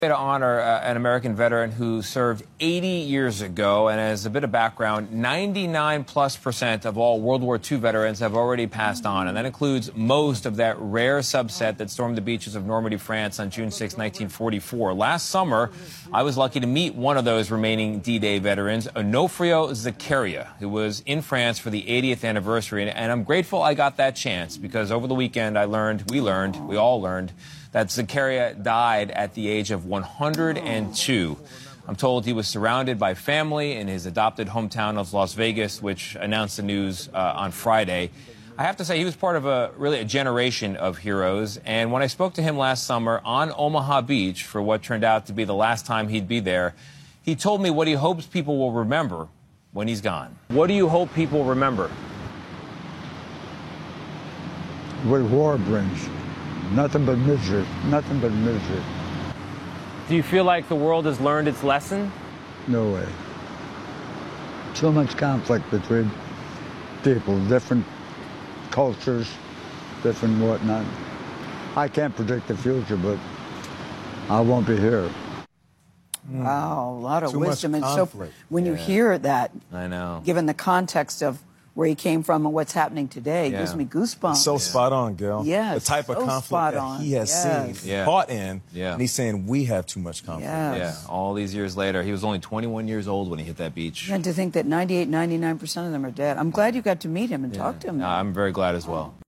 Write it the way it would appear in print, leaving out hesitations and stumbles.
To honor an American veteran who served 80 years ago. And as a bit of background, 99+% of all World War II veterans have already passed on. And that includes most of that rare subset that stormed the beaches of Normandy, France on June 6, 1944. Last summer, I was lucky to meet one of those remaining D-Day veterans, Onofrio Zakaria, who was in France for the 80th anniversary. And I'm grateful I got that chance because over the weekend we all learned that Zakaria died at the age of 102. I'm told he was surrounded by family in his adopted hometown of Las Vegas, which announced the news on Friday. I have to say he was part of a generation of heroes. And when I spoke to him last summer on Omaha Beach for what turned out to be the last time he'd be there, he told me what he hopes people will remember when he's gone. What do you hope people remember? What war brings. Nothing but misery. Nothing but misery. Do you feel like the world has learned its lesson? No way. Too much conflict between people, different cultures, different whatnot. I can't predict the future, but I won't be here. Wow, a lot of wisdom. And so when you hear that, I know, given the context of where he came from and what's happening today, it gives me goosebumps. So spot on, Gil. Yes, the type of conflict that he has seen, fought in, and he's saying we have too much conflict. Yeah, all these years later. He was only 21 years old when he hit that beach. And to think that 98, 99% of them are dead. I'm glad you got to meet him and talk to him. I'm very glad as well.